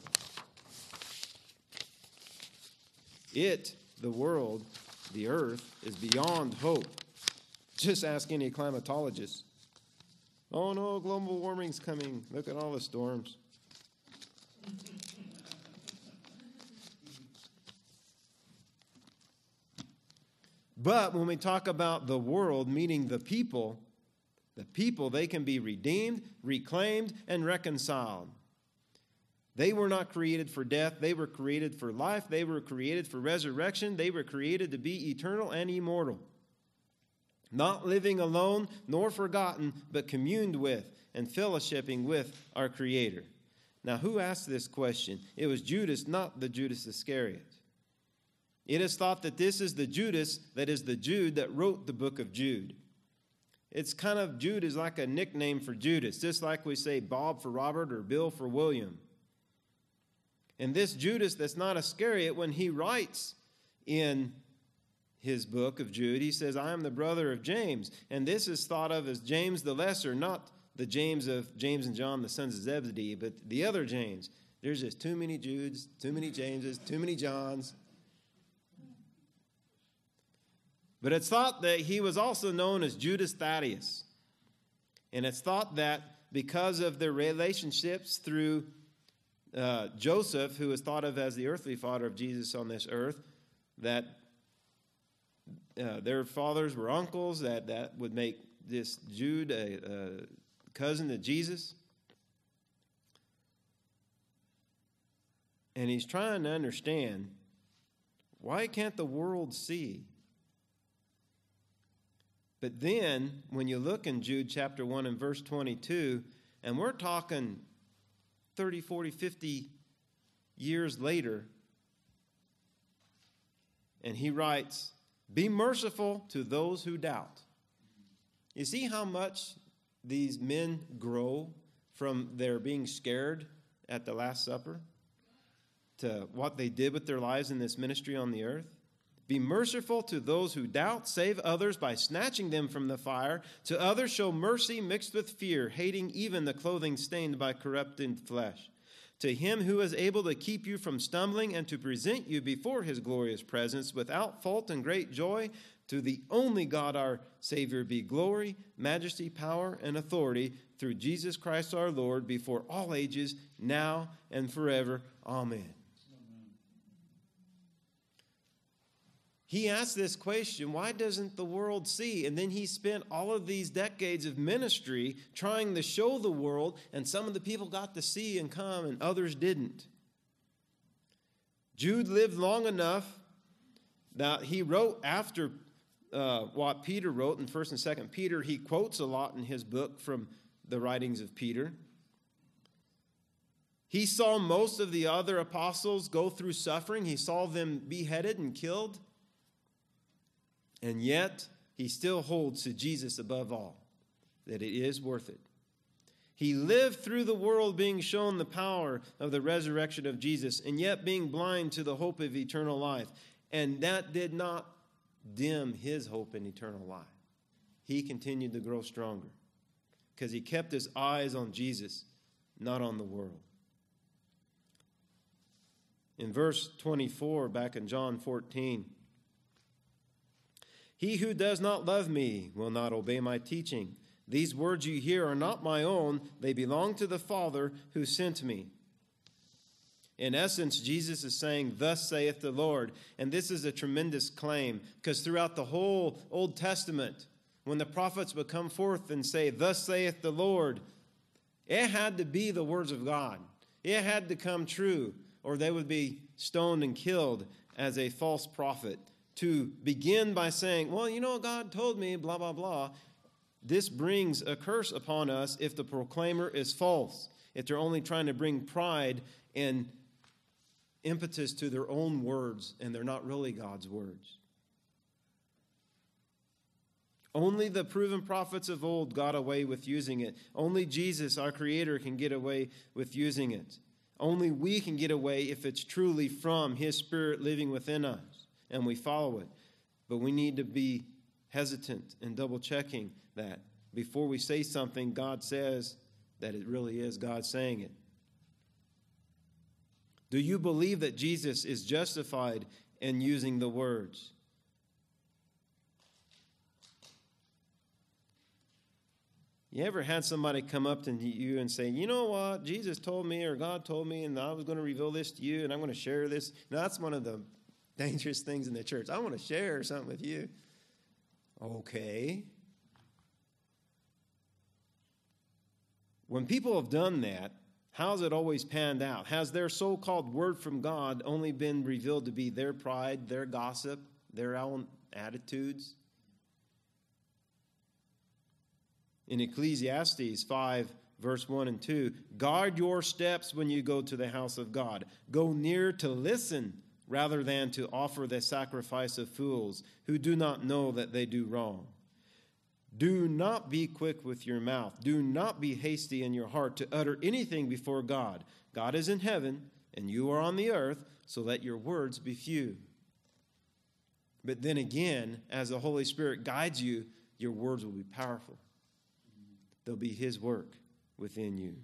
It, the world, the earth, is beyond hope. Just ask any climatologist. Oh no, global warming's coming. Look at all the storms. But when we talk about the world, meaning the people, the people, they can be redeemed, reclaimed, and reconciled. They were not created for death. They were created for life. They were created for resurrection. They were created to be eternal and immortal. Not living alone nor forgotten, but communed with and fellowshipping with our Creator. Now, who asked this question? It was Judas, not the Judas Iscariot. It is thought that this is the Judas, that is the Jude that wrote the book of Jude. It's kind of, Jude is like a nickname for Judas, just like we say Bob for Robert or Bill for William. And this Judas that's not Iscariot, when he writes in his book of Jude, he says, I am the brother of James. And this is thought of as James the Lesser, not the James of James and John, the sons of Zebedee, but the other James. There's just too many Judes, too many Jameses, too many Johns. But it's thought that he was also known as Judas Thaddeus. And it's thought that because of their relationships through uh, Joseph, who is thought of as the earthly father of Jesus on this earth, that uh, their fathers were uncles, that, that would make this Jude a, a cousin to Jesus. And he's trying to understand, why can't the world see? But then, when you look in Jude chapter one and verse twenty-two, and we're talking thirty, forty, fifty years later, and he writes, be merciful to those who doubt. You see how much these men grow from their being scared at the Last Supper to what they did with their lives in this ministry on the earth? Be merciful to those who doubt. Save others by snatching them from the fire. To others show mercy mixed with fear, hating even the clothing stained by corrupted flesh. To him who is able to keep you from stumbling and to present you before his glorious presence without fault and great joy, to the only God our Savior be glory, majesty, power, and authority through Jesus Christ our Lord before all ages, now and forever. Amen. He asked this question, why doesn't the world see? And then he spent all of these decades of ministry trying to show the world, and some of the people got to see and come, and others didn't. Jude lived long enough that he wrote after uh, what Peter wrote in First and Second Peter. He quotes a lot in his book from the writings of Peter. He saw most of the other apostles go through suffering. He saw them beheaded and killed. And yet, he still holds to Jesus above all, that it is worth it. He lived through the world being shown the power of the resurrection of Jesus, and yet being blind to the hope of eternal life. And that did not dim his hope in eternal life. He continued to grow stronger because he kept his eyes on Jesus, not on the world. In verse twenty-four, back in John fourteen, he who does not love me will not obey my teaching. These words you hear are not my own. They belong to the Father who sent me. In essence, Jesus is saying, "Thus saith the Lord." And this is a tremendous claim, because throughout the whole Old Testament, when the prophets would come forth and say, "Thus saith the Lord," it had to be the words of God. It had to come true, or they would be stoned and killed as a false prophet. To begin by saying, "Well, you know, God told me, blah, blah, blah," this brings a curse upon us if the proclaimer is false, if they're only trying to bring pride and impetus to their own words, and they're not really God's words. Only the proven prophets of old got away with using it. Only Jesus, our Creator, can get away with using it. Only we can get away if it's truly from His Spirit living within us, and we follow it. But we need to be hesitant and double-checking that before we say something God says, that it really is God saying it. Do you believe that Jesus is justified in using the words? You ever had somebody come up to you and say, "You know what, Jesus told me, or God told me, and I was going to reveal this to you, and I'm going to share this"? Now, that's one of the dangerous things in the church. I want to share something with you. Okay. When people have done that, how's it always panned out? Has their so-called word from God only been revealed to be their pride, their gossip, their own attitudes? In Ecclesiastes five, verse one and two, "Guard your steps when you go to the house of God. Go near to listen rather than to offer the sacrifice of fools who do not know that they do wrong. Do not be quick with your mouth. Do not be hasty in your heart to utter anything before God. God is in heaven, and you are on the earth, so let your words be few." But then again, as the Holy Spirit guides you, your words will be powerful. They'll be His work within you.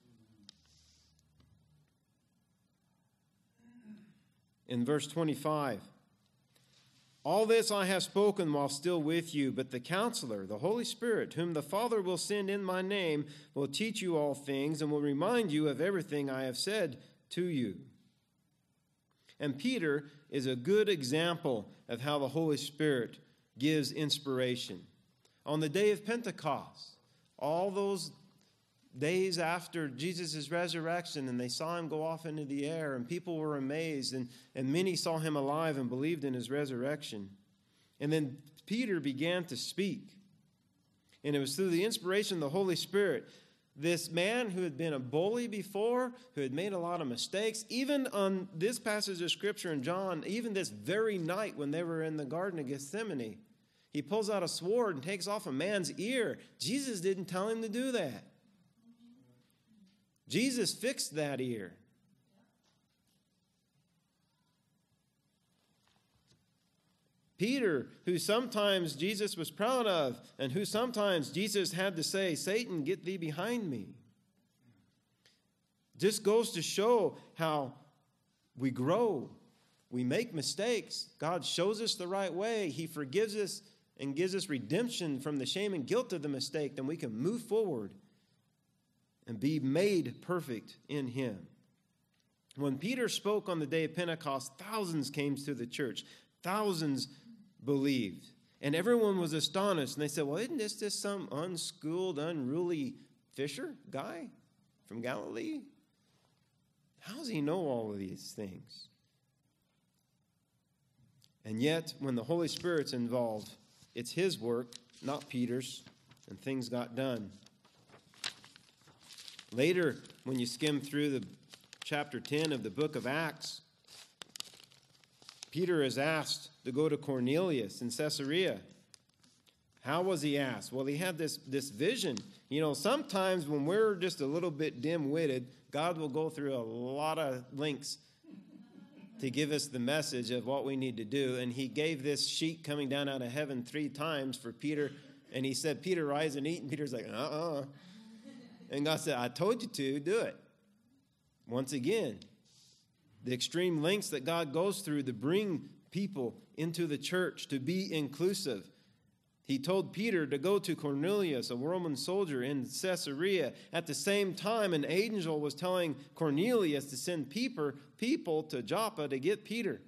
In verse twenty-five, "All this I have spoken while still with you, but the Counselor, the Holy Spirit, whom the Father will send in my name, will teach you all things and will remind you of everything I have said to you." And Peter is a good example of how the Holy Spirit gives inspiration. On the day of Pentecost, all those days after Jesus' resurrection, and they saw him go off into the air, and people were amazed, and, and many saw him alive and believed in his resurrection. And then Peter began to speak. And it was through the inspiration of the Holy Spirit. This man who had been a bully before, who had made a lot of mistakes, even on this passage of Scripture in John, even this very night when they were in the Garden of Gethsemane, he pulls out a sword and takes off a man's ear. Jesus didn't tell him to do that. Jesus fixed that ear. Peter, who sometimes Jesus was proud of, and who sometimes Jesus had to say, "Satan, get thee behind me." Just goes to show how we grow. We make mistakes. God shows us the right way. He forgives us and gives us redemption from the shame and guilt of the mistake. Then we can move forward and be made perfect in Him. When Peter spoke on the day of Pentecost, thousands came to the church. Thousands believed. And everyone was astonished. And they said, "Well, isn't this just some unschooled, unruly fisher guy from Galilee? How does he know all of these things?" And yet, when the Holy Spirit's involved, it's His work, not Peter's, and things got done. Later, when you skim through the chapter ten of the book of Acts, Peter is asked to go to Cornelius in Caesarea. How was he asked? Well, he had this, this vision. You know, sometimes when we're just a little bit dim-witted, God will go through a lot of links to give us the message of what we need to do. And he gave this sheet coming down out of heaven three times for Peter. And he said, "Peter, rise and eat." And Peter's like, uh-uh. And God said, "I told you to, do it." Once again, the extreme lengths that God goes through to bring people into the church, to be inclusive. He told Peter to go to Cornelius, a Roman soldier in Caesarea. At the same time, an angel was telling Cornelius to send people to Joppa to get Peter.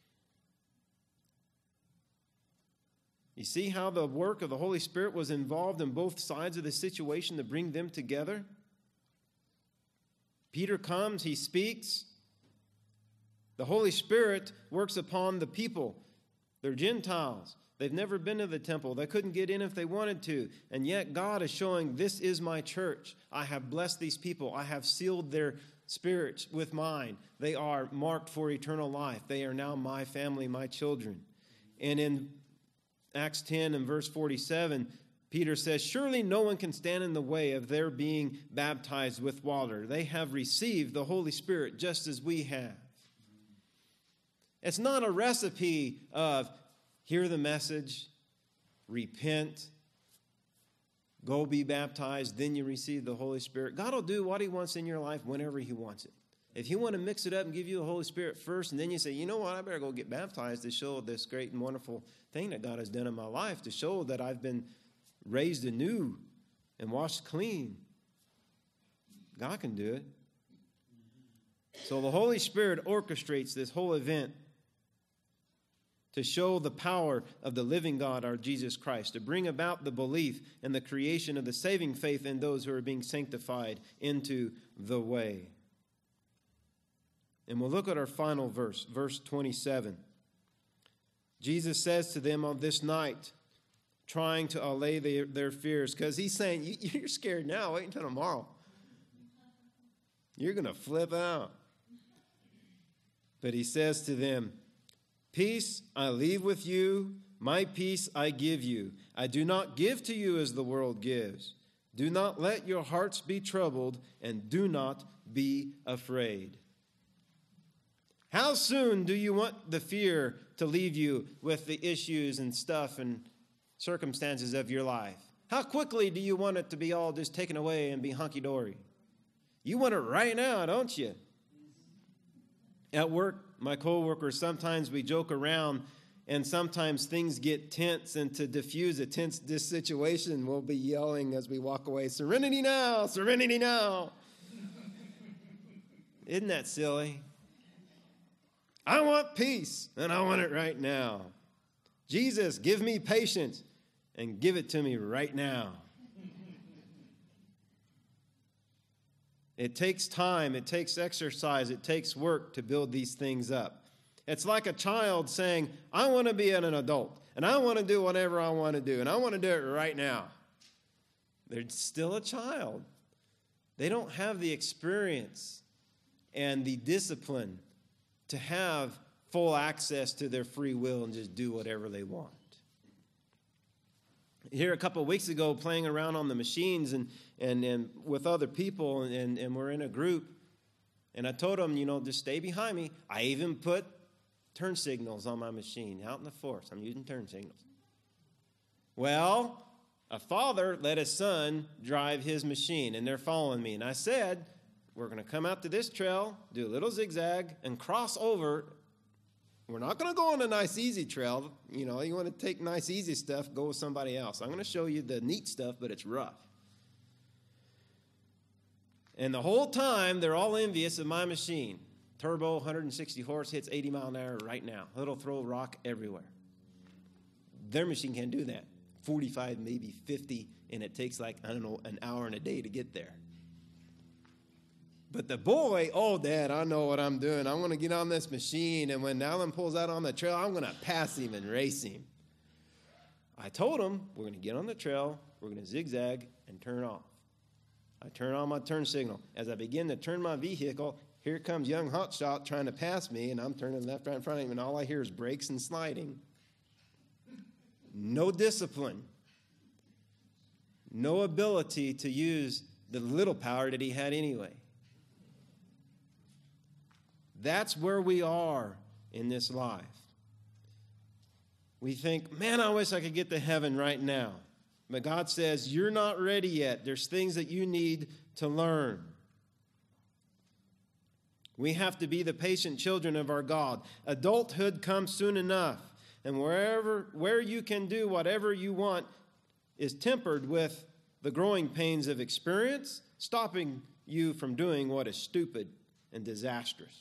You see how the work of the Holy Spirit was involved in both sides of the situation to bring them together? Peter comes, he speaks. The Holy Spirit works upon the people. They're Gentiles. They've never been to the temple. They couldn't get in if they wanted to. And yet God is showing, this is my church. I have blessed these people. I have sealed their spirits with mine. They are marked for eternal life. They are now my family, my children. And in Acts ten and verse forty-seven, Peter says, surely no one can stand in the way of their being baptized with water. They have received the Holy Spirit just as we have. It's not a recipe of hear the message, repent, go be baptized, then you receive the Holy Spirit. God will do what he wants in your life whenever he wants it. If you want to mix it up and give you the Holy Spirit first, and then you say, you know what, I better go get baptized to show this great and wonderful thing that God has done in my life, to show that I've been raised anew and washed clean. God can do it. So the Holy Spirit orchestrates this whole event to show the power of the living God, our Jesus Christ, to bring about the belief and the creation of the saving faith in those who are being sanctified into the way. And we'll look at our final verse, verse twenty-seven. Jesus says to them on this night, trying to allay their, their fears, because he's saying, you're scared now, wait until tomorrow. You're going to flip out. But he says to them, peace I leave with you, my peace I give you. I do not give to you as the world gives. Do not let your hearts be troubled, and do not be afraid. How soon do you want the fear to leave you with the issues and stuff and circumstances of your life? How quickly do you want it to be all just taken away and be hunky-dory? You want it right now, don't you? At work, my coworkers, sometimes we joke around, and sometimes things get tense, and to diffuse a tense situation, we'll be yelling as we walk away, serenity now, serenity now. Isn't that silly? I want peace, and I want it right now. Jesus, give me patience, and give it to me right now. It takes time, it takes exercise, it takes work to build these things up. It's like a child saying, I want to be an adult, and I want to do whatever I want to do, and I want to do it right now. They're still a child. They don't have the experience and the discipline to have full access to their free will and just do whatever they want. Here a couple of weeks ago, playing around on the machines and, and, and with other people, and, and we're in a group, and I told them, you know, just stay behind me. I even put turn signals on my machine out in the forest. I'm using turn signals. Well, a father let his son drive his machine, and they're following me. And I said, we're going to come out to this trail, do a little zigzag, and cross over. We're not going to go on a nice, easy trail. You know, you want to take nice, easy stuff, go with somebody else. I'm going to show you the neat stuff, but it's rough. And the whole time, they're all envious of my machine. Turbo, one hundred sixty horse, hits eighty mile an hour right now. It'll throw rock everywhere. Their machine can't do that. forty-five, maybe fifty, and it takes like, I don't know, an hour and a day to get there. But the boy, oh, Dad, I know what I'm doing. I'm going to get on this machine, and when Alan pulls out on the trail, I'm going to pass him and race him. I told him, we're going to get on the trail, we're going to zigzag and turn off. I turn on my turn signal. As I begin to turn my vehicle, here comes young hotshot trying to pass me, and I'm turning left right in front of him, and all I hear is brakes and sliding. No discipline. No ability to use the little power that he had anyway. That's where we are in this life. We think, man, I wish I could get to heaven right now. But God says, you're not ready yet. There's things that you need to learn. We have to be the patient children of our God. Adulthood comes soon enough. and wherever where you can do whatever you want is tempered with the growing pains of experience, stopping you from doing what is stupid and disastrous.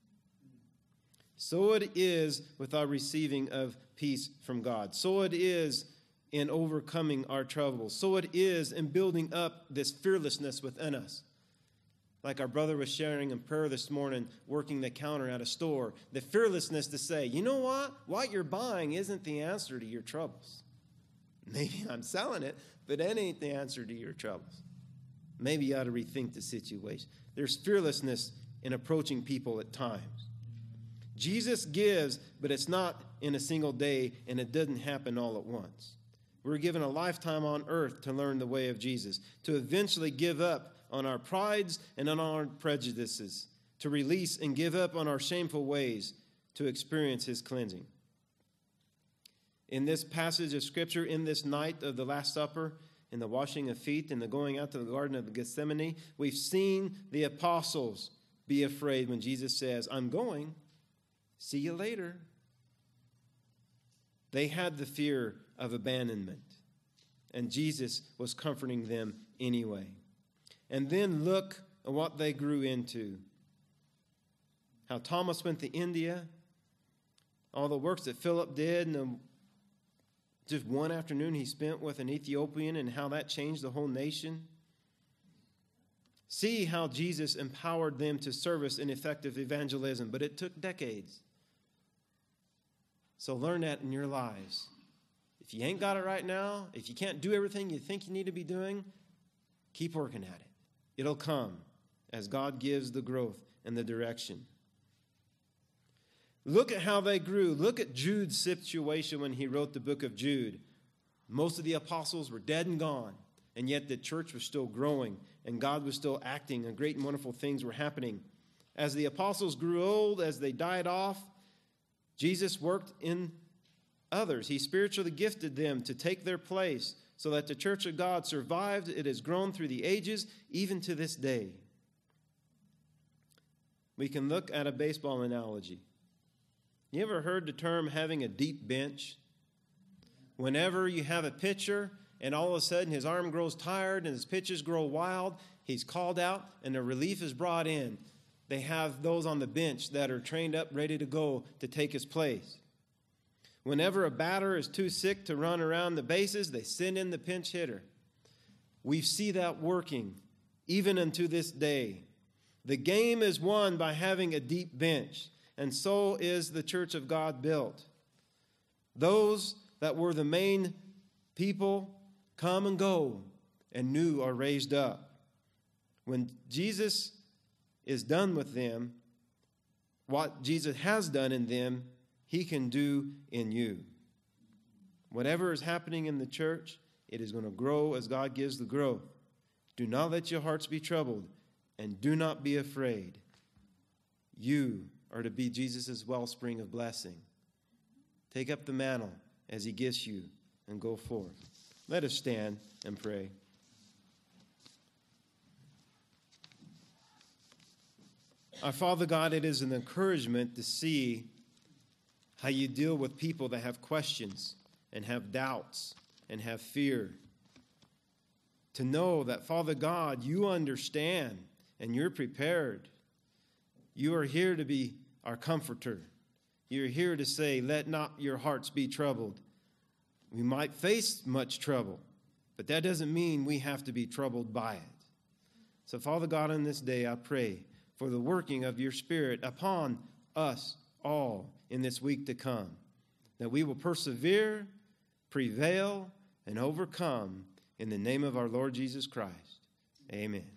So it is with our receiving of peace from God. So it is in overcoming our troubles. So it is in building up this fearlessness within us. Like our brother was sharing in prayer this morning, working the counter at a store. The fearlessness to say, you know what? What you're buying isn't the answer to your troubles. Maybe I'm selling it, but that ain't the answer to your troubles. Maybe you ought to rethink the situation. There's fearlessness in approaching people at times. Jesus gives, but it's not in a single day, and it doesn't happen all at once. We're given a lifetime on earth to learn the way of Jesus, to eventually give up on our prides and on our prejudices, to release and give up on our shameful ways, to experience his cleansing. In this passage of Scripture, in this night of the Last Supper, in the washing of feet and the going out to the Garden of Gethsemane, we've seen the apostles be afraid when Jesus says, I'm going. See you later. They had the fear of abandonment, and Jesus was comforting them anyway. And then look at what they grew into. How Thomas went to India, all the works that Philip did, and the, just one afternoon he spent with an Ethiopian, and how that changed the whole nation. See how Jesus empowered them to service and effective evangelism, but it took decades. So learn that in your lives. If you ain't got it right now, if you can't do everything you think you need to be doing, keep working at it. It'll come as God gives the growth and the direction. Look at how they grew. Look at Jude's situation when he wrote the book of Jude. Most of the apostles were dead and gone, and yet the church was still growing, and God was still acting, and great and wonderful things were happening. As the apostles grew old, as they died off, Jesus worked in others. He spiritually gifted them to take their place so that the church of God survived. It has grown through the ages, even to this day. We can look at a baseball analogy. You ever heard the term having a deep bench? Whenever you have a pitcher and all of a sudden his arm grows tired and his pitches grow wild, he's called out and the relief is brought in. They have those on the bench that are trained up, ready to go to take his place. Whenever a batter is too sick to run around the bases, they send in the pinch hitter. We see that working even unto this day. The game is won by having a deep bench, and so is the church of God built. Those that were the main people come and go, and new are raised up. When Jesus is done with them, what Jesus has done in them, he can do in you. Whatever is happening in the church, it is going to grow as God gives the growth. Do not let your hearts be troubled, and do not be afraid. You are to be Jesus' wellspring of blessing. Take up the mantle as he gives you and go forth. Let us stand and pray. Our Father God, it is an encouragement to see how you deal with people that have questions and have doubts and have fear. To know that, Father God, you understand and you're prepared. You are here to be our comforter. You're here to say, let not your hearts be troubled. We might face much trouble, but that doesn't mean we have to be troubled by it. So, Father God, on this day, I pray for the working of your Spirit upon us all in this week to come, that we will persevere, prevail, and overcome in the name of our Lord Jesus Christ. Amen.